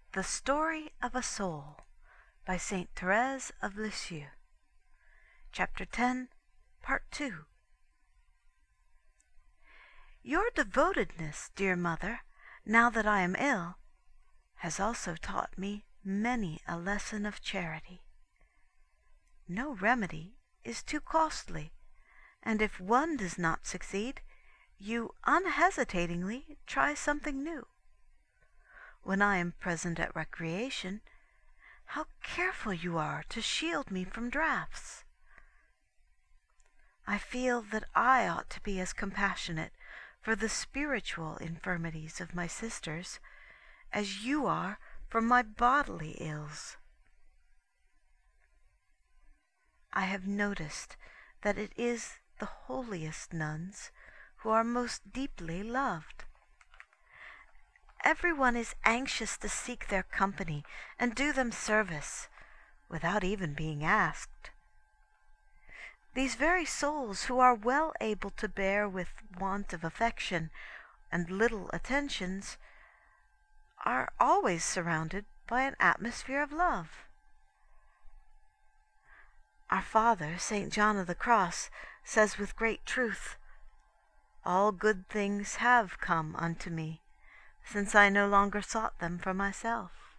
The Story of a Soul by Saint Thérèse of Lisieux. Chapter 10, Part 2. Your devotedness, dear mother, now that I am ill, has also taught me many a lesson of charity. No remedy is too costly, and if one does not succeed, you unhesitatingly try something new. When I am present at recreation, how careful you are to shield me from draughts. I feel that I ought to be as compassionate for the spiritual infirmities of my sisters as you are for my bodily ills. I have noticed that it is the holiest nuns who are most deeply loved. Everyone is anxious to seek their company and do them service, without even being asked. These very souls who are well able to bear with want of affection and little attentions are always surrounded by an atmosphere of love. Our Father, St. John of the Cross, says with great truth, "All good things have come unto me, since I no longer sought them for myself."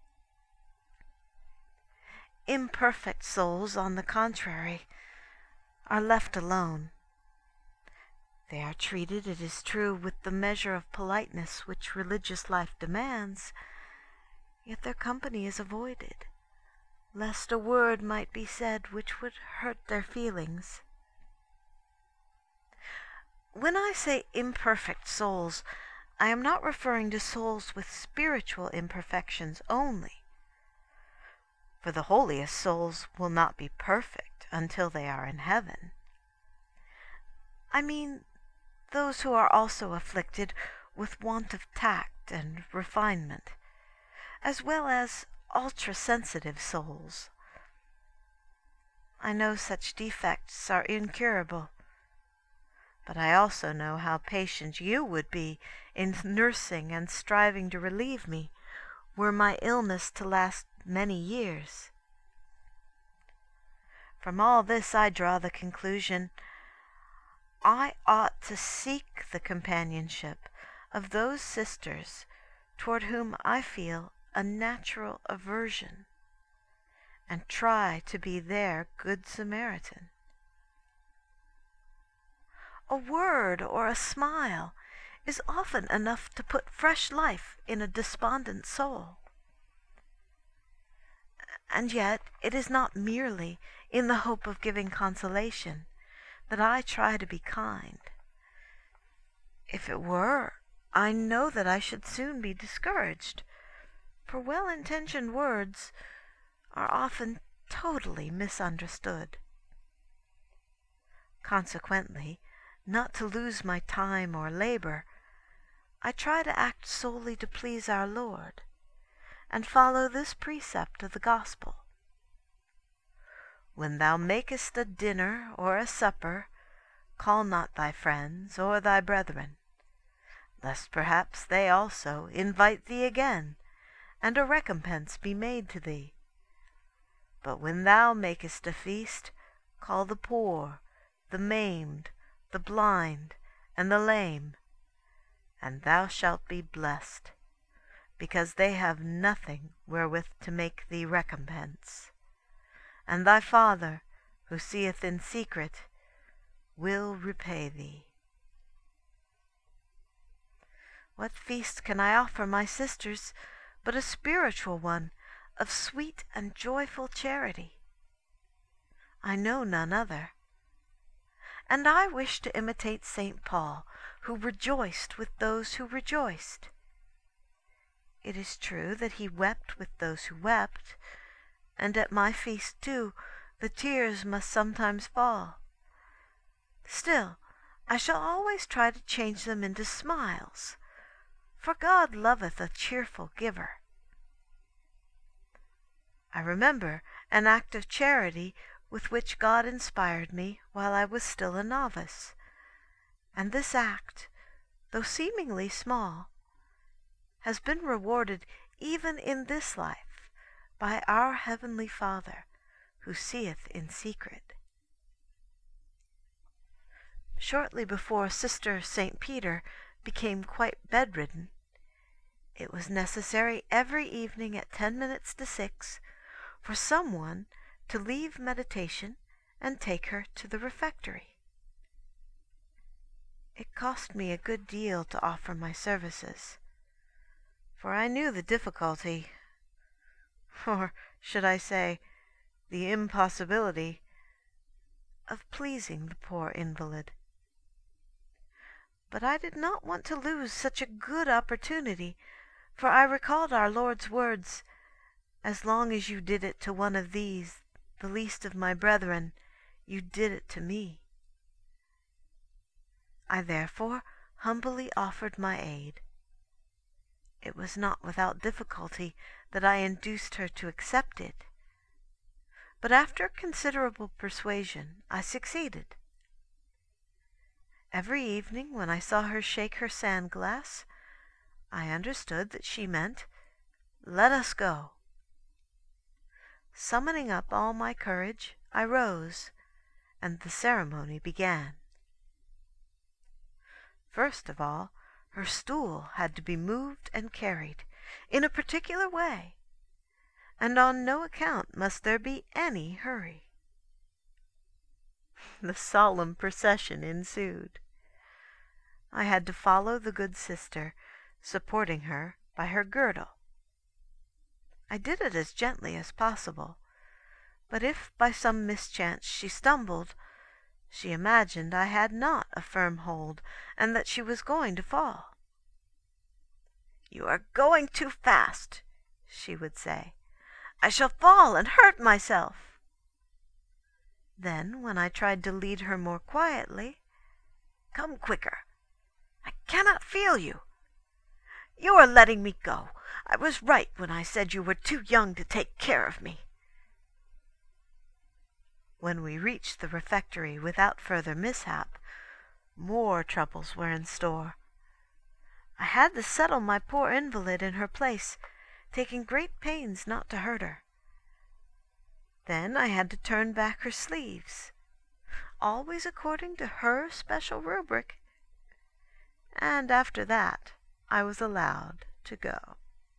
Imperfect souls, on the contrary, are left alone. They are treated, it is true, with the measure of politeness which religious life demands, yet their company is avoided, lest a word might be said which would hurt their feelings. When I say imperfect souls, I am not referring to souls with spiritual imperfections only, for the holiest souls will not be perfect until they are in heaven. I mean those who are also afflicted with want of tact and refinement, as well as ultra-sensitive souls. I know such defects are incurable, but I also know how patient you would be in nursing and striving to relieve me, were my illness to last many years. From all this I draw the conclusion, I ought to seek the companionship of those sisters toward whom I feel a natural aversion, and try to be their good Samaritan. A word or a smile is often enough to put fresh life in a despondent soul. And yet it is not merely in the hope of giving consolation that I try to be kind. If it were, I know that I should soon be discouraged, for well-intentioned words are often totally misunderstood. Consequently, not to lose my time or labor, I try to act solely to please our Lord, and follow this precept of the Gospel. When thou makest a dinner or a supper, call not thy friends or thy brethren, lest perhaps they also invite thee again, and a recompense be made to thee. But when thou makest a feast, call the poor, the maimed, the blind, and the lame, and thou shalt be blessed, because they have nothing wherewith to make thee recompense. And thy Father, who seeth in secret, will repay thee. What feast can I offer my sisters but a spiritual one of sweet and joyful charity? I know none other. And I wish to imitate St. Paul, who rejoiced with those who rejoiced. It is true that he wept with those who wept, and at my feast, too, the tears must sometimes fall. Still, I shall always try to change them into smiles, for God loveth a cheerful giver. I remember an act of charity with which God inspired me while I was still a novice, and this act, though seemingly small, has been rewarded even in this life, by our Heavenly Father, who seeth in secret. Shortly before Sister St. Peter became quite bedridden, it was necessary every evening at 10 minutes to 6 for someone to leave meditation and take her to the refectory. It cost me a good deal to offer my services, for I knew the difficulty, or should I say, the impossibility, of pleasing the poor invalid. But I did not want to lose such a good opportunity, for I recalled our Lord's words, "As long as you did it to one of these, the least of my brethren, you did it to me." I therefore humbly offered my aid. It was not without difficulty that I induced her to accept it, but after considerable persuasion I succeeded. Every evening when I saw her shake her sand glass, I understood that she meant, "Let us go." Summoning up all my courage, I rose, and the ceremony began. First of all, her stool had to be moved and carried in a particular way, and on no account must there be any hurry. The solemn procession ensued. I had to follow the good sister, supporting her by her girdle. I did it as gently as possible, but if by some mischance she stumbled, she imagined I had not a firm hold, and that she was going to fall. "You are going too fast," she would say. "I shall fall and hurt myself." Then, when I tried to lead her more quietly, "Come quicker. I cannot feel you. You are letting me go. I was right when I said you were too young to take care of me." When we reached the refectory without further mishap, more troubles were in store. I had to settle my poor invalid in her place, taking great pains not to hurt her. Then I had to turn back her sleeves, always according to her special rubric, and after that I was allowed to go.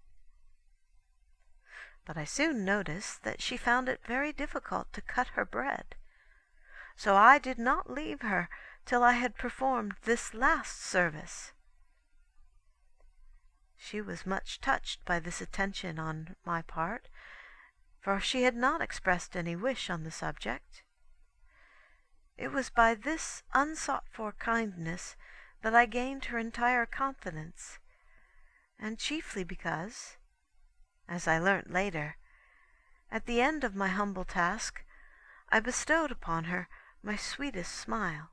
But I soon noticed that she found it very difficult to cut her bread, so I did not leave her till I had performed this last service. She was much touched by this attention on my part, for she had not expressed any wish on the subject. It was by this unsought-for kindness that I gained her entire confidence, and chiefly because, as I learnt later, at the end of my humble task I bestowed upon her my sweetest smile.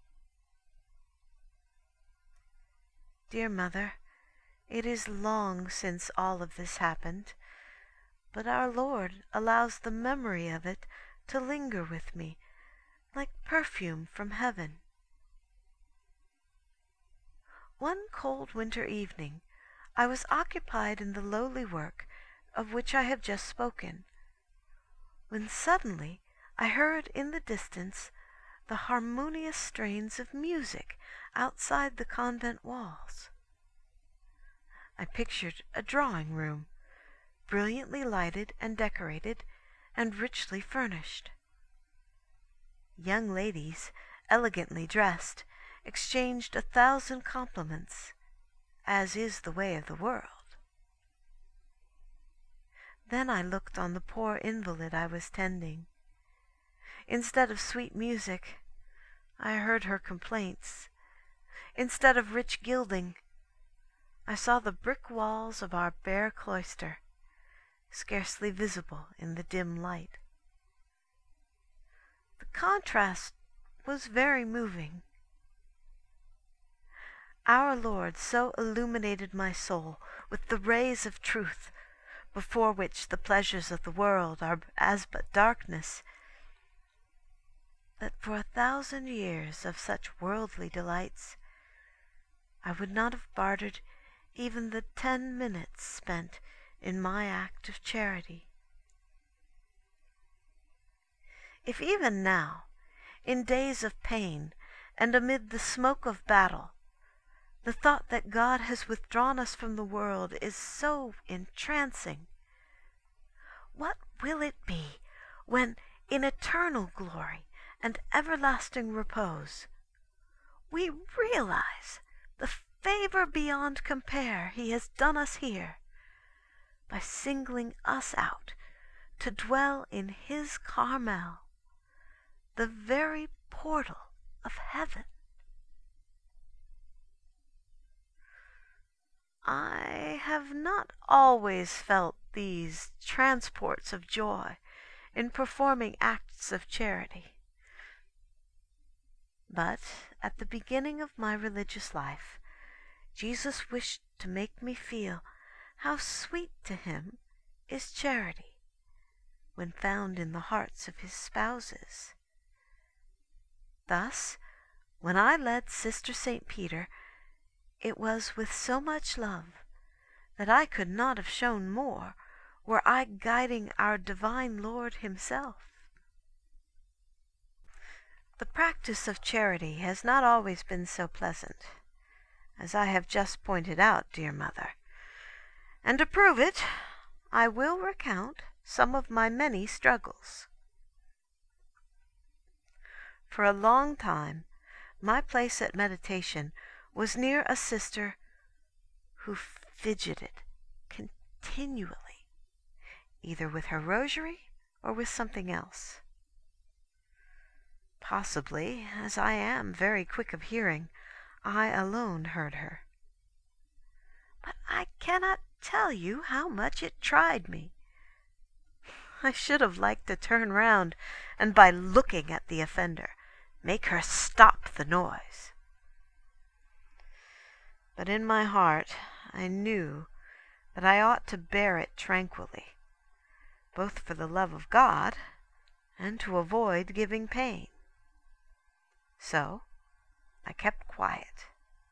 Dear mother, it is long since all of this happened, but our Lord allows the memory of it to linger with me like perfume from heaven. One cold winter evening I was occupied in the lowly work of which I have just spoken, when suddenly I heard in the distance the harmonious strains of music outside the convent walls. I pictured a drawing room, brilliantly lighted and decorated, and richly furnished. Young ladies, elegantly dressed, exchanged 1,000 compliments, as is the way of the world. Then I looked on the poor invalid I was tending. Instead of sweet music, I heard her complaints. Instead of rich gilding, I saw the brick walls of our bare cloister, scarcely visible in the dim light. The contrast was very moving. Our Lord so illuminated my soul with the rays of truth, before which the pleasures of the world are as but darkness, that for 1,000 years of such worldly delights I would not have bartered even the 10 minutes spent in my act of charity. If even now, in days of pain and amid the smoke of battle, the thought that God has withdrawn us from the world is so entrancing, what will it be when, in eternal glory and everlasting repose, we realize the favor beyond compare He has done us here by singling us out to dwell in His Carmel, the very portal of heaven? I have not always felt these transports of joy in performing acts of charity. But at the beginning of my religious life, Jesus wished to make me feel how sweet to Him is charity when found in the hearts of His spouses. Thus, when I led Sister St. Peter, it was with so much love that I could not have shown more were I guiding our divine Lord Himself. The practice of charity has not always been so pleasant, as I have just pointed out, dear Mother, and to prove it, I will recount some of my many struggles. For a long time, my place at meditation was near a sister who fidgeted continually, either with her rosary or with something else. Possibly, as I am very quick of hearing, I alone heard her. But I cannot tell you how much it tried me. I should have liked to turn round and, by looking at the offender, make her stop the noise. But in my heart I knew that I ought to bear it tranquilly, both for the love of God and to avoid giving pain. So I kept quiet.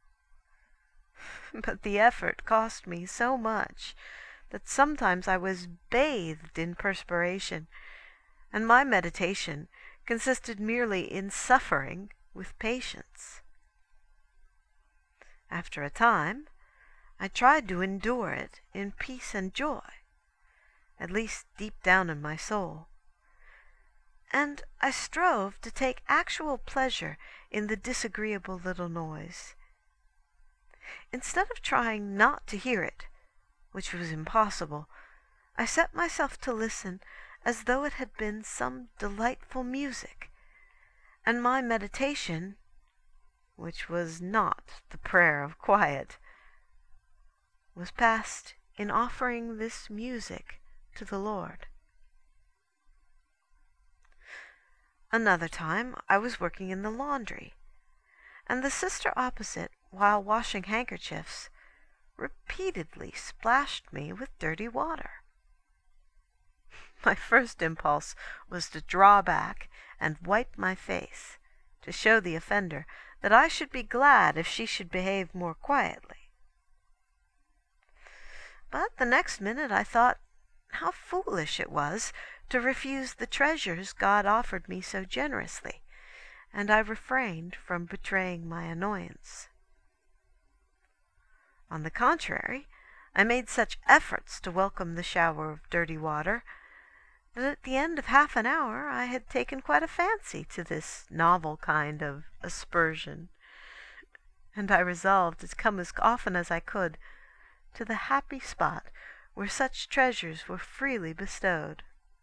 But the effort cost me so much that sometimes I was bathed in perspiration, and my meditation consisted merely in suffering with patience. After a time, I tried to endure it in peace and joy, at least deep down in my soul, and I strove to take actual pleasure in the disagreeable little noise. Instead of trying not to hear it, which was impossible, I set myself to listen as though it had been some delightful music, and my meditation, which was not the prayer of quiet, was passed in offering this music to the Lord. Another time I was working in the laundry, and the sister opposite, while washing handkerchiefs, repeatedly splashed me with dirty water. My first impulse was to draw back and wipe my face, to show the offender that I should be glad if she should behave more quietly. But the next minute I thought how foolish it was to refuse the treasures God offered me so generously, and I refrained from betraying my annoyance. On the contrary, I made such efforts to welcome the shower of dirty water that at the end of half an hour I had taken quite a fancy to this novel kind of aspersion, and I resolved to come as often as I could to the happy spot where such treasures were freely bestowed.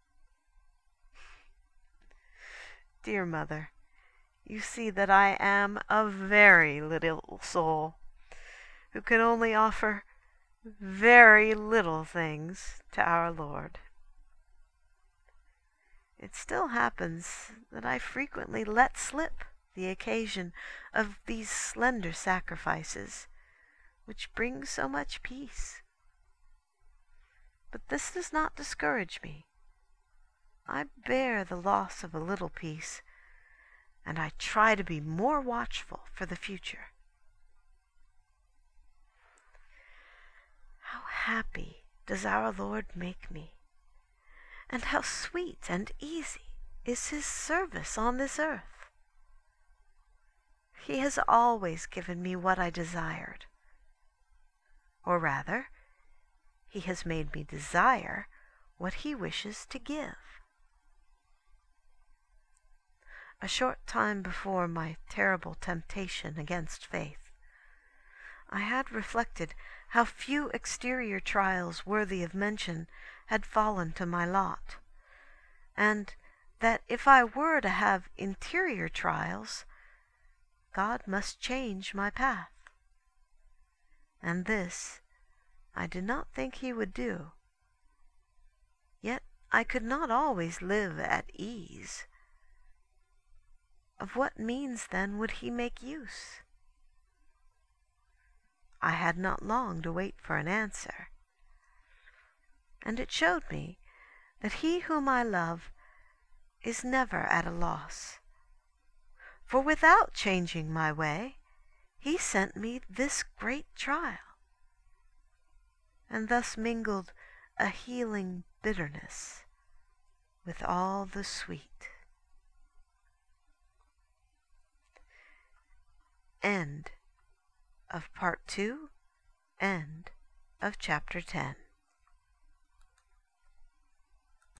Dear Mother, you see that I am a very little soul, who can only offer very little things to our Lord. It still happens that I frequently let slip the occasion of these slender sacrifices, which bring so much peace. But this does not discourage me. I bear the loss of a little peace, and I try to be more watchful for the future. How happy does our Lord make me, and how sweet and easy is his service on this earth. He has always given me what I desired, or rather, he has made me desire what he wishes to give. A short time before my terrible temptation against faith, I had reflected how few exterior trials worthy of mention had fallen to my lot, and that if I were to have interior trials, God must change my path. And this I did not think he would do. Yet I could not always live at ease. Of what means then would he make use? I had not long to wait for an answer, and it showed me that he whom I love is never at a loss, for without changing my way, he sent me this great trial, and thus mingled a healing bitterness with all the sweet. End of Part 2, end of Chapter 10.